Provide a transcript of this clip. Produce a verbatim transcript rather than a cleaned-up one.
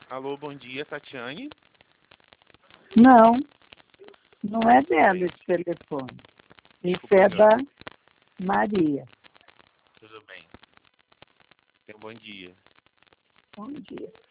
Alô, bom dia, Tatiane? Não, não é dela esse telefone. Isso é da Maria. Tudo bem. Então, bom dia. Bom dia.